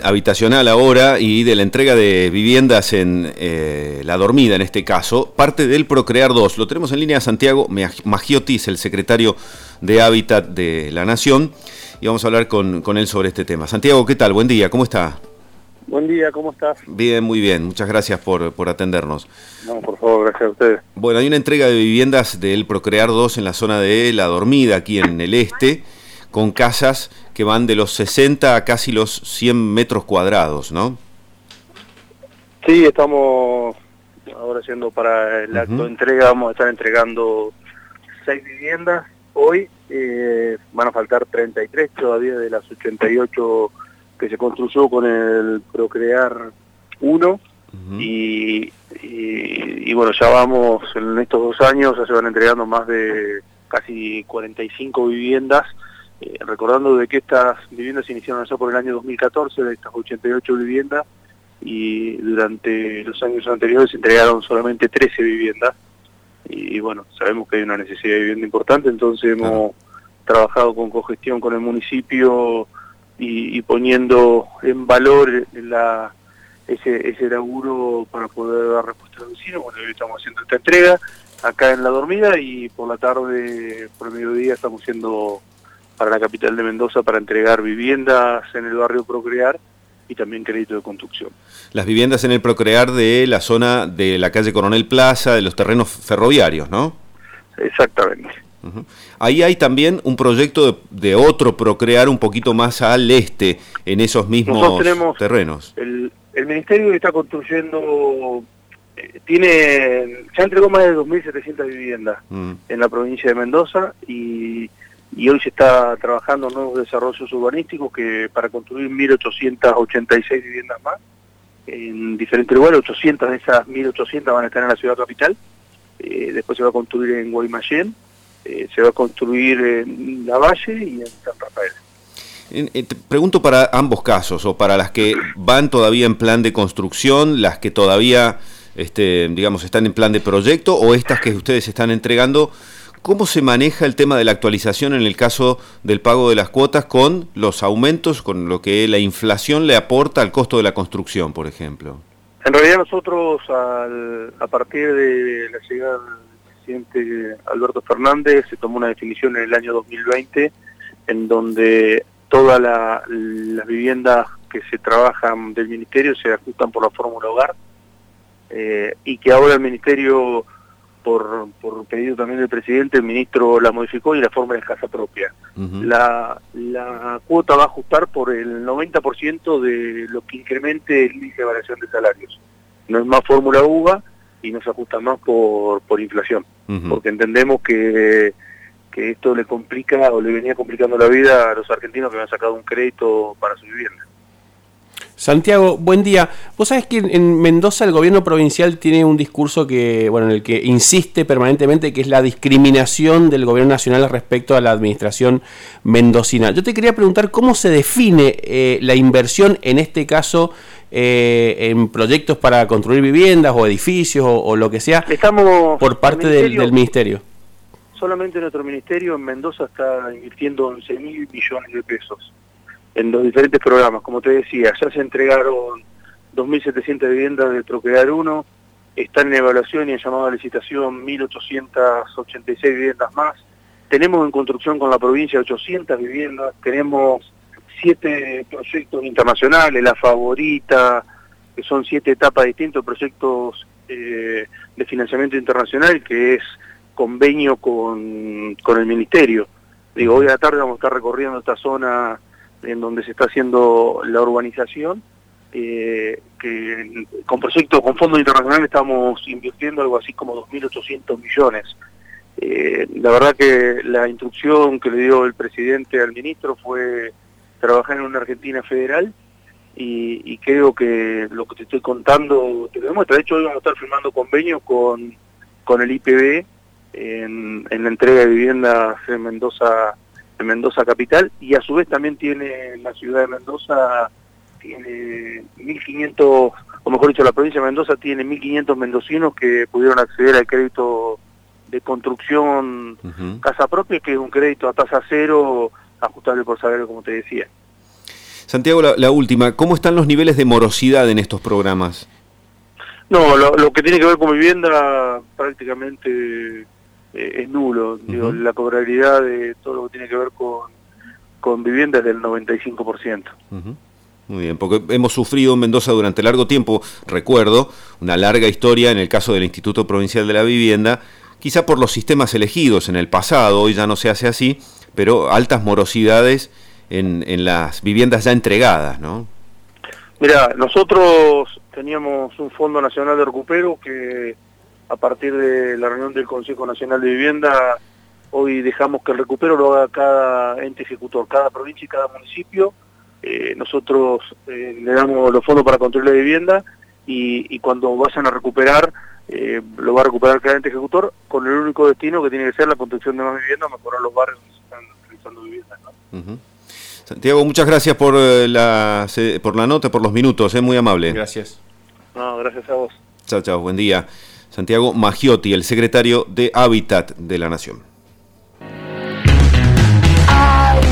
habitacional ahora y de la entrega de viviendas en La Dormida, en este caso, parte del Procrear 2. Lo tenemos en línea a Santiago Maggiotis, el secretario de Hábitat de la Nación, y vamos a hablar con él sobre este tema. Santiago, ¿qué tal? Buen día, ¿cómo está? Buen día, ¿cómo estás? Bien, muy bien, muchas gracias por atendernos. No, por favor, gracias a ustedes. Bueno, hay una entrega de viviendas del Procrear 2 en la zona de La Dormida, aquí en el este, con casas que van de los 60 a casi los 100 metros cuadrados, ¿no? Sí, estamos ahora haciendo para el acto de entrega, vamos a estar entregando 6 viviendas. Hoy van a faltar 33 todavía de las 88 que se construyó con el Procrear 1. Y bueno, ya vamos, en estos 2 años ya se van entregando más de casi 45 viviendas, recordando de que estas viviendas se iniciaron allá por el año 2014, de estas 88 viviendas, y durante los años anteriores se entregaron solamente 13 viviendas, y bueno, sabemos que hay una necesidad de vivienda importante, entonces hemos trabajado con cogestión con el municipio y poniendo en valor ese laburo para poder dar respuesta al vecino. Bueno, hoy estamos haciendo esta entrega acá en La Dormida y por la tarde, por el mediodía, estamos yendo para la capital de Mendoza para entregar viviendas en el barrio Procrear y también crédito de construcción. Las viviendas en el Procrear de la zona de la calle Coronel Plaza, de los terrenos ferroviarios, ¿no? Exactamente. Ahí hay también un proyecto de otro Procrear un poquito más al este, en esos mismos terrenos. El ministerio está construyendo, ya entregó más de 2.700 viviendas en la provincia de Mendoza y hoy se está trabajando en nuevos desarrollos urbanísticos que para construir 1.886 viviendas más en diferentes lugares. 800 de esas 1.800 van a estar en la ciudad capital, después se va a construir en Guaymallén, se va a construir en Lavalle y en San Rafael. Te pregunto para ambos casos, o para las que van todavía en plan de construcción, las que todavía digamos, están en plan de proyecto, o estas que ustedes están entregando, ¿cómo se maneja el tema de la actualización en el caso del pago de las cuotas con los aumentos, con lo que la inflación le aporta al costo de la construcción, por ejemplo? En realidad nosotros, a partir de la llegada del presidente Alberto Fernández, se tomó una definición en el año 2020, en donde todas las viviendas que se trabajan del ministerio se ajustan por la fórmula hogar, y que ahora el ministerio, por pedido también del presidente, el ministro la modificó y la fórmula es casa propia. La cuota va a ajustar por el 90% de lo que incremente el índice de variación de salarios. No es más fórmula UVA y no se ajusta más por inflación, porque entendemos que esto le complica o le venía complicando la vida a los argentinos que habían sacado un crédito para su vivienda. Santiago, buen día. Vos sabés que en Mendoza el gobierno provincial tiene un discurso en el que insiste permanentemente, que es la discriminación del gobierno nacional respecto a la administración mendocina. Yo te quería preguntar cómo se define la inversión, en este caso, en proyectos para construir viviendas o edificios o lo que sea, por parte del ministerio. Solamente nuestro ministerio en Mendoza está invirtiendo 11.000 millones de pesos en los diferentes programas. Como te decía, ya se entregaron 2.700 viviendas del Procrear 1, están en evaluación y en llamado a licitación 1.886 viviendas más. Tenemos en construcción con la provincia 800 viviendas, tenemos 7 proyectos internacionales, La Favorita, que son 7 etapas distintos, proyectos de financiamiento internacional, que es convenio con el ministerio. Digo, hoy a la tarde vamos a estar recorriendo esta zona en donde se está haciendo la urbanización, que con proyectos, con fondos internacionales estamos invirtiendo algo así como 2.800 millones. La verdad que la instrucción que le dio el presidente al ministro fue trabajar en una Argentina federal, y creo que lo que te estoy contando te lo demuestra. De hecho, hoy vamos a estar firmando convenios con el IPB en la entrega de viviendas en Mendoza capital, y a su vez también tiene la ciudad de Mendoza, tiene 1.500, o mejor dicho, la provincia de Mendoza tiene 1.500 mendocinos que pudieron acceder al crédito de construcción casa propia, que es un crédito a tasa cero, ajustable por salario, como te decía. Santiago, la última, ¿cómo están los niveles de morosidad en estos programas? No, lo que tiene que ver con vivienda prácticamente es nulo. Digo, la cobrabilidad de todo lo que tiene que ver con vivienda es del 95%. Muy bien, porque hemos sufrido en Mendoza durante largo tiempo, recuerdo, una larga historia en el caso del Instituto Provincial de la Vivienda, quizá por los sistemas elegidos en el pasado, hoy ya no se hace así, pero altas morosidades en las viviendas ya entregadas, ¿no? Mira, nosotros teníamos un Fondo Nacional de Recupero que a partir de la reunión del Consejo Nacional de Vivienda, hoy dejamos que el recupero lo haga cada ente ejecutor, cada provincia y cada municipio. Nosotros le damos los fondos para construir la vivienda y cuando vayan a recuperar, lo va a recuperar cada ente ejecutor con el único destino que tiene que ser la construcción de más viviendas, mejorar los barrios donde se están realizando viviendas, ¿no? Santiago, muchas gracias por la nota, por los minutos, muy amable. Gracias. No, gracias a vos. Chao, buen día. Santiago Maggiotti, el secretario de Hábitat de la Nación.